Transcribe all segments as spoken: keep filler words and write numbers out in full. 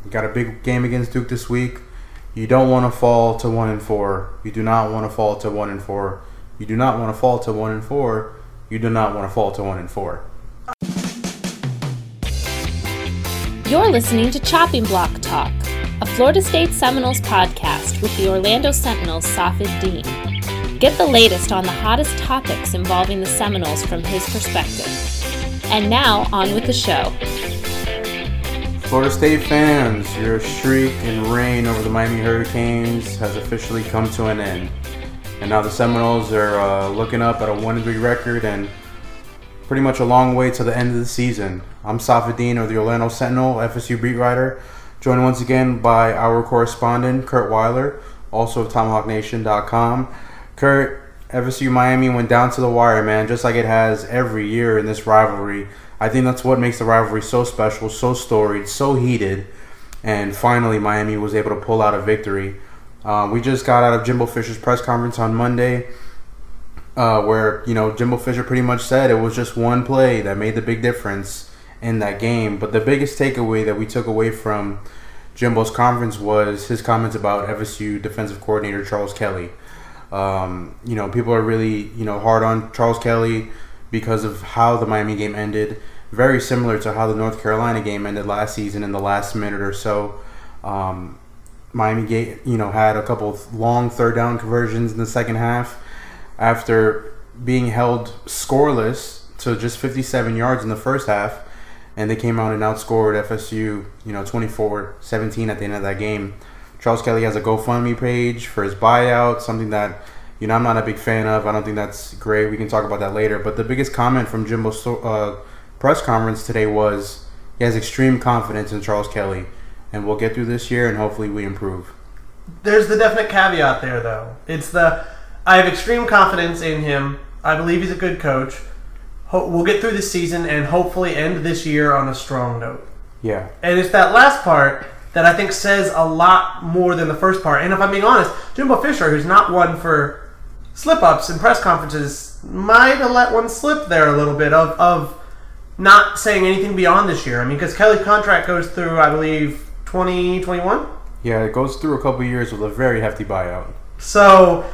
we got a big game against Duke this week. You don't want to fall to one and four. You do not want to fall to one and four. You do not want to fall to one and four. You do not want to fall to one and four. You're listening to Chopping Block Talk, a Florida State Seminoles podcast with the Orlando Sentinel's Safid Deen. Get the latest on the hottest topics involving the Seminoles from his perspective. And now, on with the show. Florida State fans, your streak and reign over the Miami Hurricanes has officially come to an end. And now the Seminoles are uh, looking up at a one and three record and pretty much a long way to the end of the season. I'm Safid Deen of the Orlando Sentinel, F S U beat writer, joined once again by our correspondent, Kurt Weiler, also of Tomahawk Nation dot com. Kurt, F S U Miami went down to the wire, man, just like it has every year in this rivalry. I think that's what makes the rivalry so special, so storied, so heated. And finally, Miami was able to pull out a victory. Uh, we just got out of Jimbo Fisher's press conference on Monday, uh, where, you know, Jimbo Fisher pretty much said it was just one play that made the big difference in that game. But the biggest takeaway that we took away from Jimbo's conference was his comments about F S U defensive coordinator Charles Kelly. Um, you know, people are really, you know, hard on Charles Kelly because of how the Miami game ended. Very similar to how the North Carolina game ended last season in the last minute or so. Um, Miami, game, you know, had a couple of long third down conversions in the second half after being held scoreless to just fifty-seven yards in the first half, and they came out and outscored F S U, you know, twenty-four seventeen at the end of that game. Charles Kelly has a GoFundMe page for his buyout, something that, you know, I'm not a big fan of. I don't think that's great. We can talk about that later. But the biggest comment from Jimbo's uh, press conference today was he has extreme confidence in Charles Kelly, and we'll get through this year, and hopefully we improve. There's the definite caveat there, though. It's the, I have extreme confidence in him. I believe he's a good coach. Ho- we'll get through this season and hopefully end this year on a strong note. Yeah. And it's that last part that I think says a lot more than the first part. And if I'm being honest, Jimbo Fisher, who's not one for slip-ups in press conferences, might have let one slip there a little bit of, of not saying anything beyond this year. I mean, because Kelly's contract goes through, I believe, twenty twenty-one? Yeah, it goes through a couple of years with a very hefty buyout. So,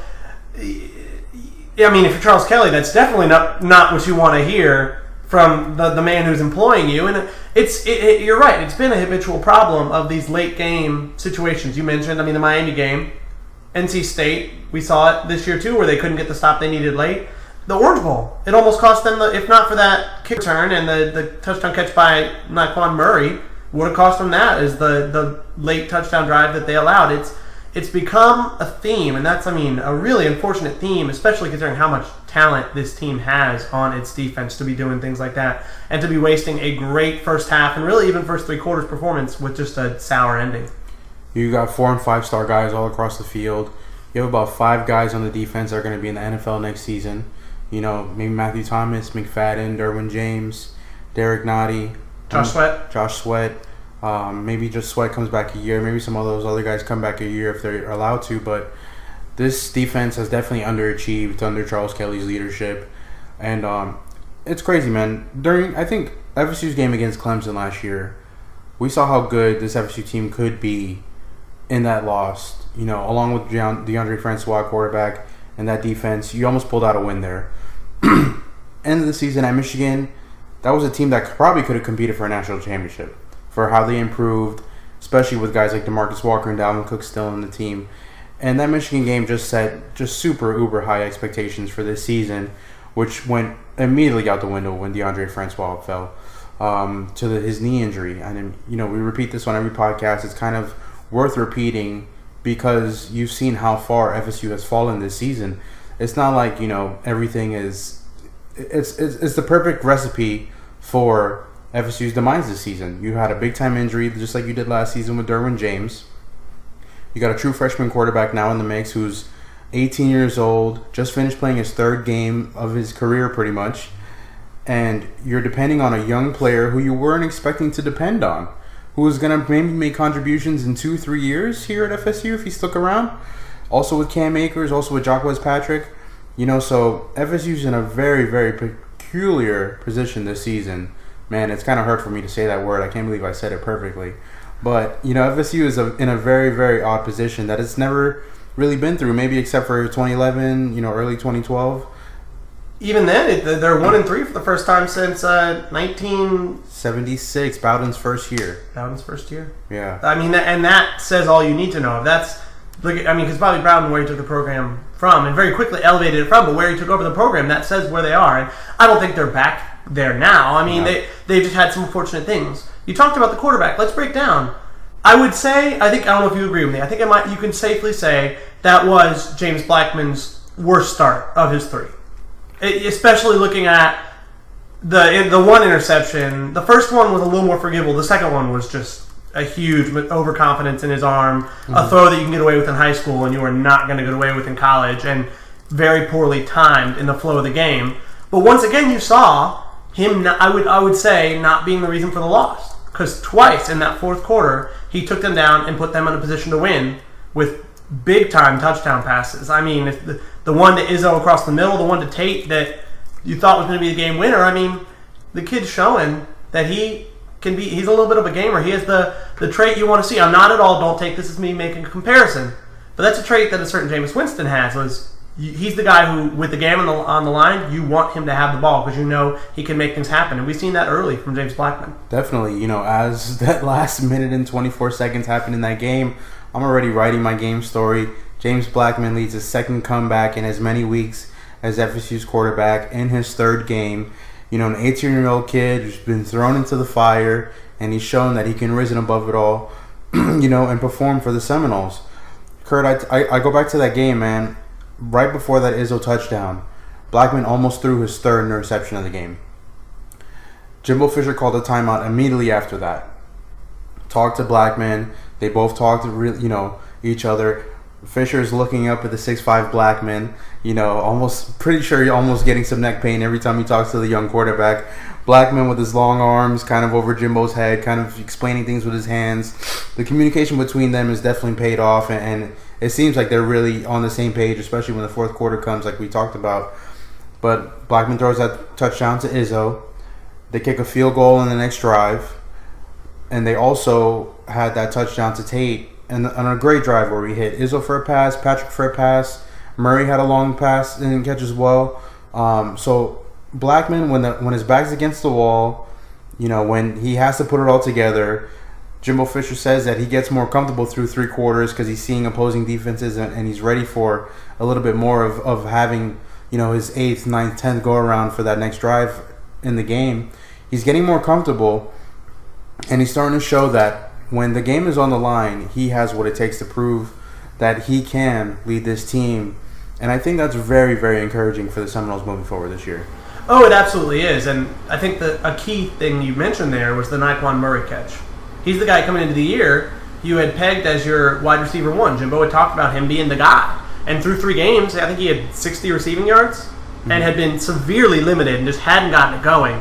I mean, if you're Charles Kelly, that's definitely not, not what you want to hear from the, the man who's employing you. And it's it, it, you're right. It's been a habitual problem of these late game situations. You mentioned, I mean, the Miami game, N C State. We saw it this year too, where they couldn't get the stop they needed late. The Orange Bowl. It almost cost them, the, if not for that kick return and the, the touchdown catch by Naquan Murray, would have cost them that as the, the late touchdown drive that they allowed. It's It's become a theme, and that's, I mean, a really unfortunate theme, especially considering how much talent this team has on its defense to be doing things like that and to be wasting a great first half and really even first three quarters performance with just a sour ending. You got four and five star guys all across the field. You have about five guys on the defense that are going to be in the N F L next season. You know, maybe Matthew Thomas, McFadden, Derwin James, Derek Nottie, Josh Sweat. Josh Sweat. Um, maybe just Sweat comes back a year. Maybe some of those other guys come back a year if they're allowed to. But this defense has definitely underachieved under Charles Kelly's leadership. And um, it's crazy, man. During, I think, F S U's game against Clemson last year, we saw how good this F S U team could be in that loss. You know, along with DeAndre Francois, quarterback, and that defense, you almost pulled out a win there. End of the season at Michigan, that was a team that probably could have competed for a national championship for how they improved, especially with guys like DeMarcus Walker and Dalvin Cook still on the team. And that Michigan game just set just super uber high expectations for this season, which went immediately out the window when DeAndre Francois fell um, to the, his knee injury. And, you know, we repeat this on every podcast. It's kind of worth repeating because you've seen how far F S U has fallen this season. It's not like, you know, everything is it's it's, it's the perfect recipe for F S U's demise this season. You had a big-time injury, just like you did last season with Derwin James. You got a true freshman quarterback now in the mix who's eighteen years old, just finished playing his third game of his career pretty much, and you're depending on a young player who you weren't expecting to depend on, who is going to maybe make contributions in two, three years here at F S U if he stuck around. Also with Cam Akers, also with Jacquez Patrick. You know, so F S U's in a very, very peculiar position this season. Man, it's kind of hard for me to say that word. I can't believe I said it perfectly. But, you know, F S U is a, in a very, very odd position that it's never really been through, maybe except for twenty eleven, you know, early twenty twelve. Even then, it, they're one and three for the first time since uh, nineteen seventy-six, Bowden's first year. Bowden's first year. Yeah. I mean, and that says all you need to know. That's look. At, I mean, because Bobby Bowden, where he took the program from, and very quickly elevated it from, but where he took over the program, that says where they are. And I don't think they're back there now. I mean, no. they they've just had some unfortunate things. You talked about the quarterback. Let's break down. I would say, I think I don't know if you agree with me. I think I might. You can safely say that was James Blackman's worst start of his three. Especially looking at the the one interception. The first one was a little more forgivable. The second one was just a huge overconfidence in his arm. Mm-hmm. A throw that you can get away with in high school and you are not going to get away with in college. And very poorly timed in the flow of the game. But once again, you saw him, not, I would I would say, not being the reason for the loss. Because twice in that fourth quarter, he took them down and put them in a position to win with big-time touchdown passes. I mean, if the, the one to Izzo across the middle, the one to Tate that you thought was going to be the game winner. I mean, the kid's showing that he can be, he's a little bit of a gamer. He has the, the trait you want to see. I'm not at all, don't take this as me making a comparison, but that's a trait that a certain Jameis Winston has, was he's the guy who, with the game on the, on the line, you want him to have the ball because you know he can make things happen. And we've seen that early from James Blackman. Definitely. You know, as that last minute and twenty-four seconds happened in that game, I'm already writing my game story. James Blackman leads his second comeback in as many weeks as F S U's quarterback in his third game. You know, an eighteen-year-old kid who's been thrown into the fire, and he's shown that he can risen above it all, you know, and perform for the Seminoles. Kurt, I, I, I go back to that game, man. Right before that Izzo touchdown, Blackman almost threw his third interception of the game. Jimbo Fisher called a timeout immediately after that. Talked to Blackman. They both talked to, you know, each other. Fisher is looking up at the six five Blackman, you know, almost pretty sure he's almost getting some neck pain every time he talks to the young quarterback. Blackman with his long arms kind of over Jimbo's head, kind of explaining things with his hands. The communication between them has definitely paid off, and, and it seems like they're really on the same page, especially when the fourth quarter comes, like we talked about. But Blackman throws that touchdown to Izzo. They kick a field goal in the next drive, and they also had that touchdown to Tate. And on a great drive where we hit Izzo for a pass, Patrick for a pass, Murray had a long pass and catch as well. Um, so Blackman, when the when his back's against the wall, you know, when he has to put it all together, Jimbo Fisher says that he gets more comfortable through three quarters because he's seeing opposing defenses and, and he's ready for a little bit more of, of having, you know, his eighth, ninth, tenth go around for that next drive in the game. He's getting more comfortable, and he's starting to show that when the game is on the line, he has what it takes to prove that he can lead this team. And I think that's very, very encouraging for the Seminoles moving forward this year. Oh, it absolutely is. And I think that a key thing you mentioned there was the Naquan Murray catch. He's the guy coming into the year you had pegged as your wide receiver one. Jimbo had talked about him being the guy. And through three games, I think he had sixty receiving yards mm-hmm. and had been severely limited and just hadn't gotten it going.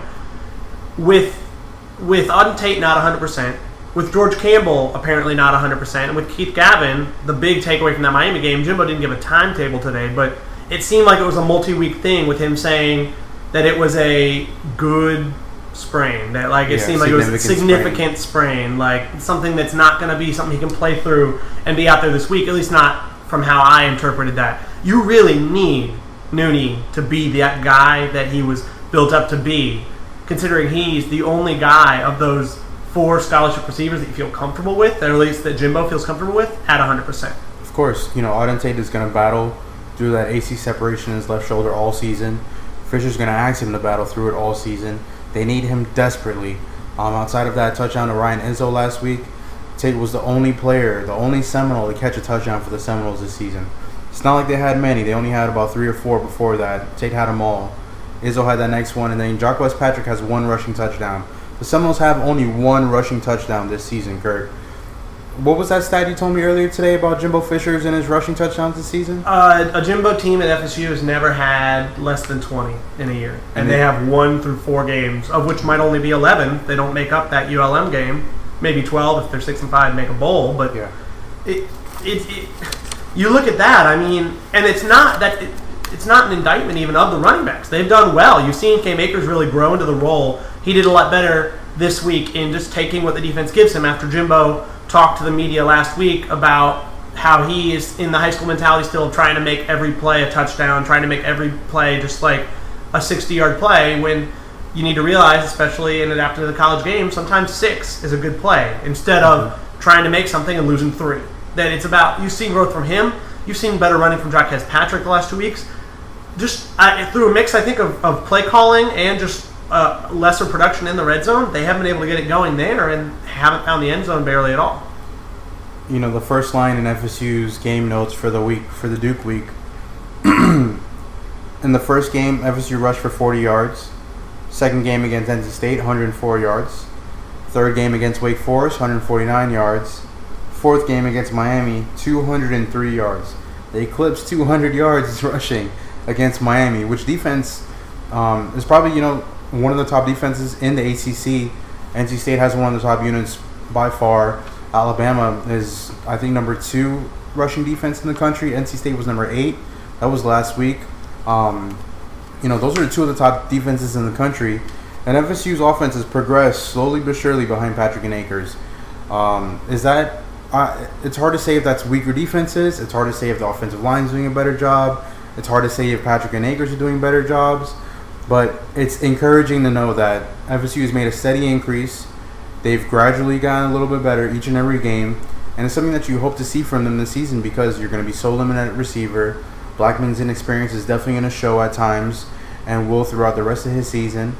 With, with Auden Tate not one hundred percent, with George Campbell apparently not one hundred percent, and with Keith Gavin, the big takeaway from that Miami game, Jimbo didn't give a timetable today, but it seemed like it was a multi-week thing with him saying that it was a good sprain. That like it yeah, seemed like it was a significant sprain. sprain, like something that's not going to be something he can play through and be out there this week, at least not from how I interpreted that. You really need Nooney to be that guy that he was built up to be, considering he's the only guy of those four scholarship receivers that you feel comfortable with, or at least that Jimbo feels comfortable with, at one hundred percent. Of course, you know, Auden Tate is going to battle through that A C separation in his left shoulder all season. Fisher's going to ask him to battle through it all season. They need him desperately. Um, outside of that touchdown to Ryan Izzo last week, Tate was the only player, the only Seminole to catch a touchdown for the Seminoles this season. It's not like they had many. They only had about three or four before that. Tate had them all. Izzo had that next one, and then Jacques Patrick has one rushing touchdown. The Seminoles have only one rushing touchdown this season, Kurt. What was that stat you told me earlier today about Jimbo Fisher's and his rushing touchdowns this season? Uh, a Jimbo team at F S U has never had less than twenty in a year. And, and they have one through four games, of which might only be eleven. They don't make up that U L M game. Maybe twelve if they're six and five and make a bowl. But yeah. it, it, it, you look at that, I mean, and it's not that it, it's not an indictment even of the running backs. They've done well. You've seen Cam Akers really grow into the role. He did a lot better this week in just taking what the defense gives him after Jimbo talked to the media last week about how he is in the high school mentality still of trying to make every play a touchdown, trying to make every play just like a sixty-yard play, when you need to realize, especially in adapting to the college game, sometimes six is a good play instead of mm-hmm. trying to make something and losing three. That it's about, you've seen growth from him, you've seen better running from Jaquez Patrick the last two weeks. Just uh, through a mix, I think, of, of play calling and just uh, lesser production in the red zone, they haven't been able to get it going there and haven't found the end zone barely at all. You know, the first line in F S U's game notes for the week, for the Duke week. In the first game, F S U rushed for forty yards. Second game against N C State, one hundred four yards. Third game against Wake Forest, one hundred forty-nine yards. Fourth game against Miami, two hundred three yards. They eclipsed two hundred yards rushing against Miami, which defense um, is probably, you know, one of the top defenses in the A C C. N C State has one of the top units by far. Alabama is, I think, number two rushing defense in the country. N C State was number eight. That was last week. Um, you know, those are two of the top defenses in the country. And F S U's offense has progressed slowly but surely behind Patrick and Akers. Um, is that, uh, it's hard to say if that's weaker defenses. It's hard to say if the offensive line is doing a better job. It's hard to say if Patrick and Akers are doing better jobs. But it's encouraging to know that F S U has made a steady increase. They've gradually gotten a little bit better each and every game. And it's something that you hope to see from them this season because you're going to be so limited at receiver. Blackman's inexperience is definitely going to show at times and will throughout the rest of his season.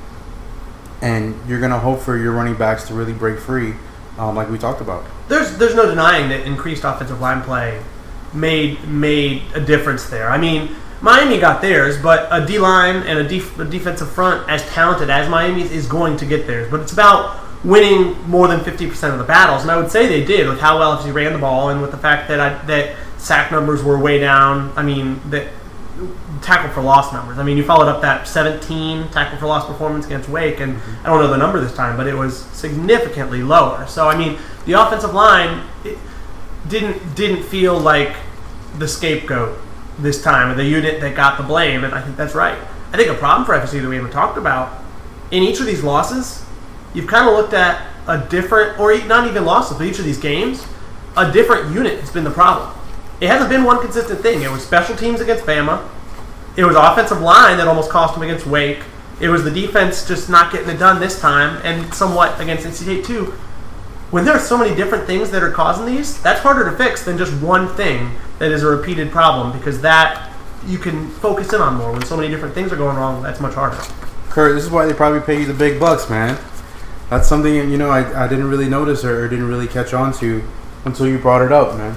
And you're going to hope for your running backs to really break free, um, like we talked about. There's there's no denying that increased offensive line play made made a difference there. I mean, Miami got theirs, but a D-line and a, def- a defensive front as talented as Miami's is going to get theirs. But it's about winning more than fifty percent of the battles, and I would say they did with how well F S U ran the ball and with the fact that I, that sack numbers were way down. I mean, that tackle for loss numbers. I mean, you followed up that seventeen tackle for loss performance against Wake, and I don't know the number this time, but it was significantly lower. So, I mean, the offensive line it didn't didn't feel like the scapegoat this time, or the unit that got the blame, and I think that's right. I think a problem for F S U that we haven't talked about, in each of these losses, you've kind of looked at a different, or not even losses, but each of these games, a different unit has been the problem. It hasn't been one consistent thing. It was special teams against Bama. It was offensive line that almost cost them against Wake. It was the defense just not getting it done this time, and somewhat against N C State too. When there are so many different things that are causing these, that's harder to fix than just one thing that is a repeated problem, because that you can focus in on more. When so many different things are going wrong, that's much harder. Kurt, this is why they probably pay you the big bucks, man. That's something, you know, I, I didn't really notice or, or didn't really catch on to until you brought it up, man.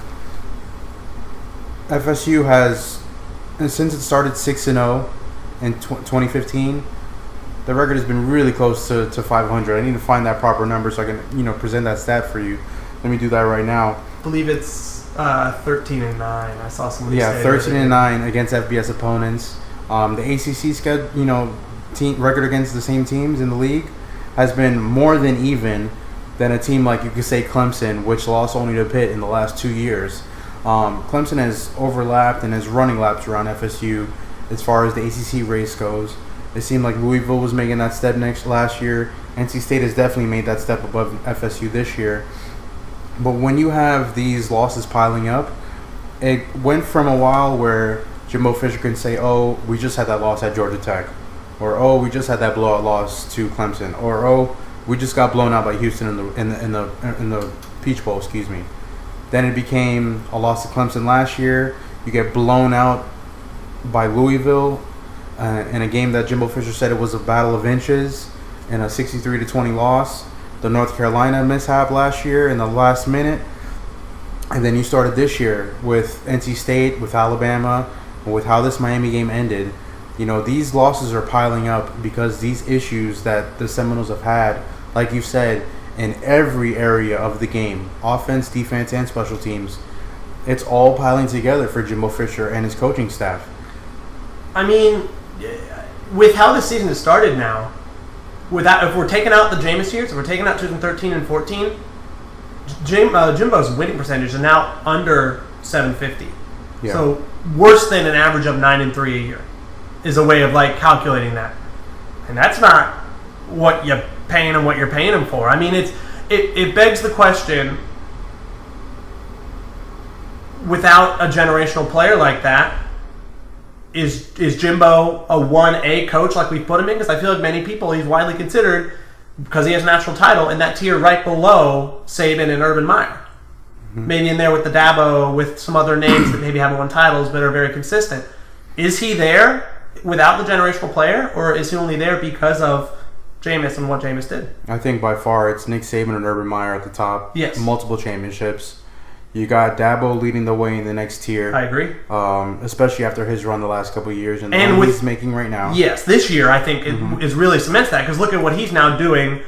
F S U has, and since it started six and oh in twenty fifteen, the record has been really close to, to five hundred. I need to find that proper number so I can, you know, present that stat for you. Let me do that right now. I believe it's uh, thirteen and nine. I saw somebody yeah, say thirteen and nine against F B S opponents. Um, the A C C schedule, you know, team record against the same teams in the league has been more than even than a team like, you could say, Clemson, which lost only to Pitt in the last two years. Um, Clemson has overlapped and has running laps around F S U as far as the A C C race goes. It seemed like Louisville was making that step next last year. N C State has definitely made that step above F S U this year. But when you have these losses piling up, it went from a while where Jimbo Fisher can say, oh, we just had that loss at Georgia Tech. Or, oh, we just had that blowout loss to Clemson. Or, oh, we just got blown out by Houston in the in the in the, in the Peach Bowl, excuse me. Then it became a loss to Clemson last year. You get blown out by Louisville uh, in a game that Jimbo Fisher said it was a battle of inches in a sixty-three to twenty loss. The North Carolina mishap last year in the last minute. And then you started this year with N C State, with Alabama, and with how this Miami game ended. You know, these losses are piling up because these issues that the Seminoles have had, like you said, in every area of the game, offense, defense, and special teams, it's all piling together for Jimbo Fisher and his coaching staff. I mean, with how the season has started now, without if we're taking out the Jameis years, if we're taking out two thousand thirteen and fourteen, Jim, uh, Jimbo's winning percentage is now under seven fifty. Yeah. So worse than an average of nine and three a year is a way of like calculating that, and that's not what you're paying him what you're paying him for. I mean, it's it, it begs the question: without a generational player like that, is is Jimbo a one A coach like we put him in? Because I feel like many people, he's widely considered, because he has a national title, in that tier right below Saban and Urban Meyer. Mm-hmm. Maybe in there with the Dabo, with some other names that maybe haven't won titles but are very consistent. Is he there without the generational player, or is he only there because of Jameis and what Jameis did? I think by far it's Nick Saban and Urban Meyer at the top. Yes. Multiple championships. You got Dabo leading the way in the next tier. I agree. Um, especially after his run the last couple of years and, and the with, he's making right now. Yes, this year I think it mm-hmm. is really cements that, because look at what he's now doing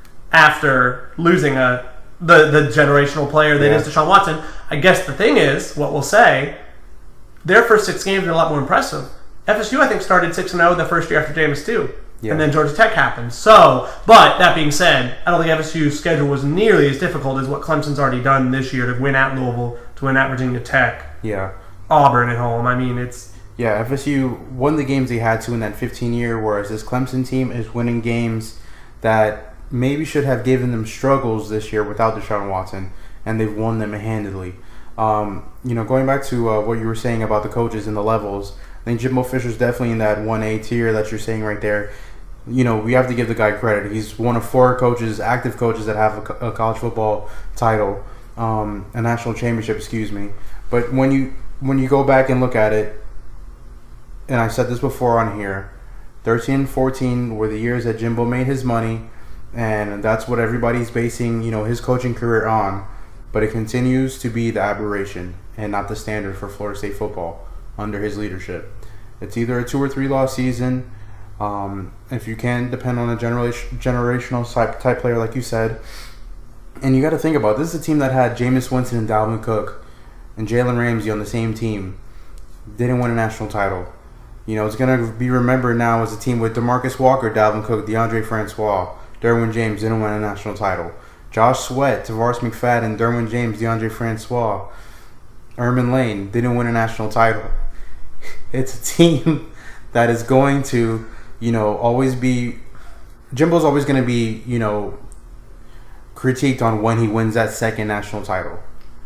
after losing a the, the generational player that yeah. is Deshaun Watson. I guess the thing is, what we'll say, their first six games are a lot more impressive. F S U, I think, started six and oh the first year after Jameis too. Yeah. And then Georgia Tech happened. So, but that being said, I don't think F S U's schedule was nearly as difficult as what Clemson's already done this year to win at Louisville, to win at Virginia Tech. Yeah. Auburn at home. I mean, it's... Yeah, F S U won the games they had to in that fifteen-year, whereas this Clemson team is winning games that maybe should have given them struggles this year without Deshaun Watson, and they've won them handedly. Um, you know, going back to uh, what you were saying about the coaches and the levels, I think Jimbo Fisher's definitely in that one A tier that you're saying right there. You know, we have to give the guy credit. He's one of four coaches, active coaches, that have a, a college football title, um, a national championship, excuse me. But when you when you go back and look at it, and I said this before on here, thirteen and fourteen were the years that Jimbo made his money, and that's what everybody's basing, you know, his coaching career on. But it continues to be the aberration and not the standard for Florida State football under his leadership. It's either a two or three loss season. Um, if you can depend on a generation, generational type, type player, like you said. And you got to think about, this is a team that had Jameis Winston and Dalvin Cook and Jalen Ramsey on the same team. Didn't win a national title. You know, it's going to be remembered now as a team with DeMarcus Walker, Dalvin Cook, DeAndre Francois, Derwin James didn't win a national title. Josh Sweat, Tavares McFadden, Derwin James, DeAndre Francois, Erman Lane didn't win a national title. It's a team that is going to, you know, always be... Jimbo's always going to be, you know, critiqued on when he wins that second national title.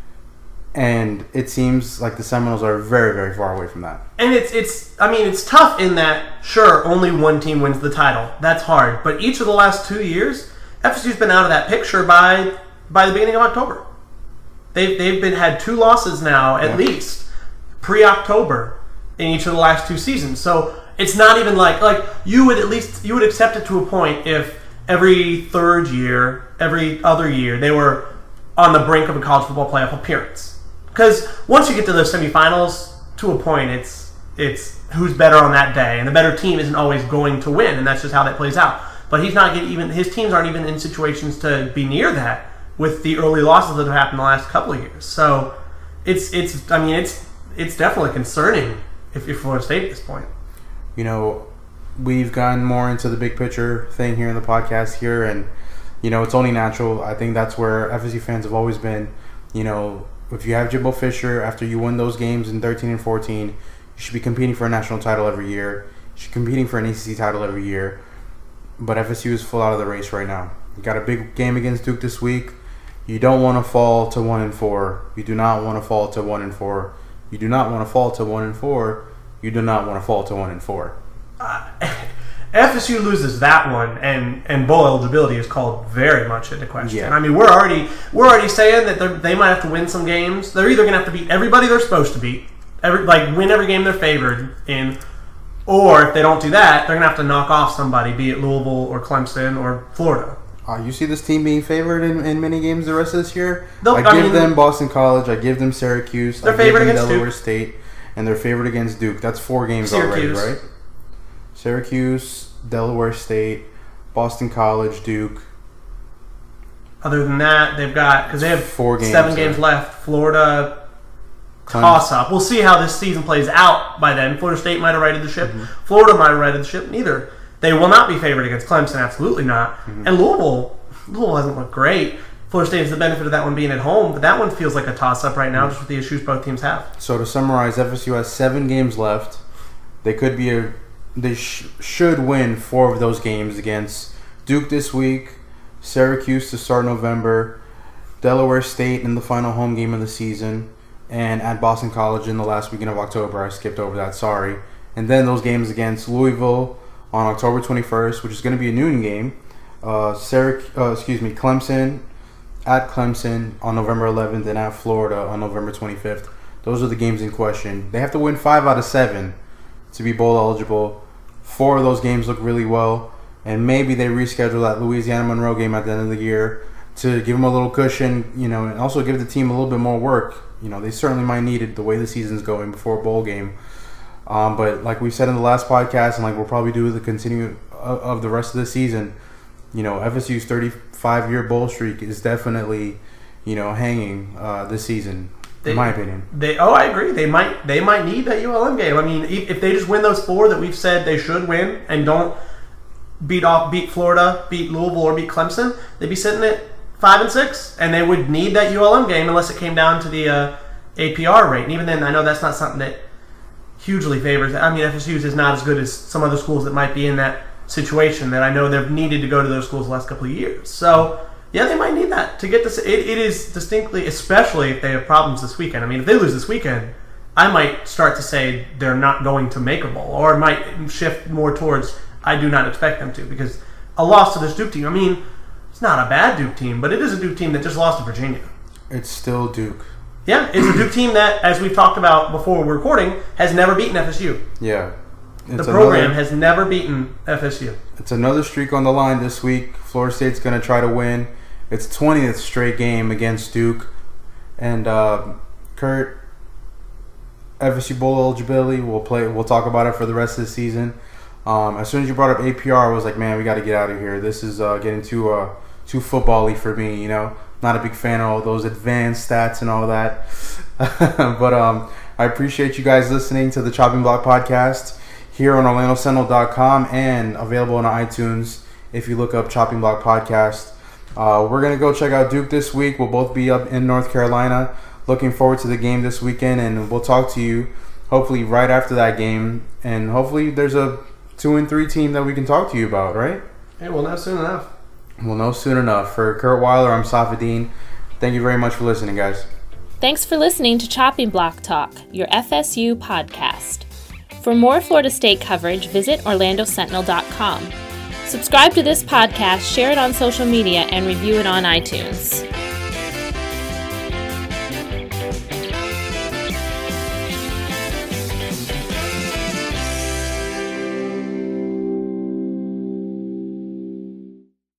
And it seems like the Seminoles are very, very far away from that. And it's, it's I mean, it's tough in that, sure, only one team wins the title. That's hard. But each of the last two years, F S U's been out of that picture by by the beginning of October. They've, they've been had two losses now, at yeah. least, pre-October, in each of the last two seasons. So it's not even like, like, you would at least, you would accept it to a point if every third year, every other year, they were on the brink of a college football playoff appearance. Because once you get to the semifinals, to a point, it's it's who's better on that day, and the better team isn't always going to win, and that's just how that plays out. But he's not getting even his teams aren't even in situations to be near that with the early losses that have happened the last couple of years. So it's it's I mean it's it's definitely concerning if you're Florida State at this point. You know, we've gotten more into the big picture thing here in the podcast here, and you know, it's only natural. I think that's where F S U fans have always been. You know, if you have Jimbo Fisher, after you win those games in thirteen and fourteen, you should be competing for a national title every year. You should be competing for an A C C title every year. But F S U is full out of the race right now. You got a big game against Duke this week. You don't want to fall to one and four. You do not want to fall to one and four. You do not want to fall to one and four. You do not want to fall to one and four. Uh, F S U loses that one, and, and bowl eligibility is called very much into question. Yeah. I mean, we're already we're already saying that they might have to win some games. They're either going to have to beat everybody they're supposed to beat, every like win every game they're favored in, or if they don't do that, they're going to have to knock off somebody, be it Louisville or Clemson or Florida. Uh, you see this team being favored in, in many games the rest of this year? They'll, I I give mean, them Boston College. I give them Syracuse. They're I favored give them against Delaware Duke. State. And they're favored against Duke. That's four games Syracuse. already, right? Syracuse, Delaware State, Boston College, Duke. Other than that, they've got, because they have four games, seven games left, Florida toss-up. We'll see how this season plays out by then. Florida State might have righted the ship. Mm-hmm. Florida might have righted the ship. Neither. They will not be favored against Clemson, absolutely not. Mm-hmm. And Louisville, Louisville hasn't looked great. Florida State has the benefit of that one being at home, but that one feels like a toss-up right now, mm-hmm. just with the issues both teams have. So to summarize, F S U has seven games left. They could be a, they sh- should win four of those games against Duke this week, Syracuse to start November, Delaware State in the final home game of the season, and at Boston College in the last weekend of October. I skipped over that, sorry. And then those games against Louisville on October twenty-first, which is going to be a noon game. Uh, Syrac- uh, excuse me, Clemson at Clemson on November eleventh, and at Florida on November twenty-fifth. Those are the games in question. They have to win five out of seven to be bowl eligible. Four of those games look really well, and maybe they reschedule that Louisiana Monroe game at the end of the year to give them a little cushion, you know, and also give the team a little bit more work. You know, they certainly might need it the way the season's going before a bowl game. Um, but like we said in the last podcast, and like we'll probably do the continue of, of the rest of the season, you know, F S U's thirty-five year bowl streak is definitely, you know, hanging uh, this season. They, in my opinion, they. Oh, I agree. They might. They might need that U L M game. I mean, if they just win those four that we've said they should win, and don't beat off, beat Florida, beat Louisville, or beat Clemson, they'd be sitting at five and six, and they would need that U L M game unless it came down to the uh, A P R rate. And even then, I know that's not something that hugely favors. I mean, F S U is not as good as some other schools that might be in that situation. That I know they've needed to go to those schools the last couple of years. So. Yeah, they might need that to get this. It, it is distinctly, especially if they have problems this weekend. I mean, if they lose this weekend, I might start to say they're not going to make a bowl, or it might shift more towards I do not expect them to, because a loss to this Duke team, I mean, it's not a bad Duke team, but it is a Duke team that just lost to Virginia. It's still Duke. Yeah, it's a Duke team that, as we've talked about before we're recording, has never beaten F S U. Yeah. It's the program another, has never beaten F S U. It's another streak on the line this week. Florida State's going to try to win its twentieth straight game against Duke. And uh, Kurt, F S U bowl eligibility, we'll play. We'll talk about it for the rest of the season. Um, as soon as you brought up A P R, I was like, man, we got to get out of here. This is uh, getting too uh, too football-y for me. You know, not a big fan of all those advanced stats and all that. But um, I appreciate you guys listening to the Chopping Block Podcast here on Orlando Sentinel dot com and available on iTunes if you look up Chopping Block Podcast. Uh, we're going to go check out Duke this week. We'll both be up in North Carolina. Looking forward to the game this weekend, and we'll talk to you hopefully right after that game. And hopefully there's a two and three team that we can talk to you about, right? Hey, we'll know soon enough. We'll know soon enough. For Kurt Weiler, I'm Safadine. Thank you very much for listening, guys. Thanks for listening to Chopping Block Talk, your F S U podcast. For more Florida State coverage, visit Orlando Sentinel dot com. Subscribe to this podcast, share it on social media, and review it on iTunes.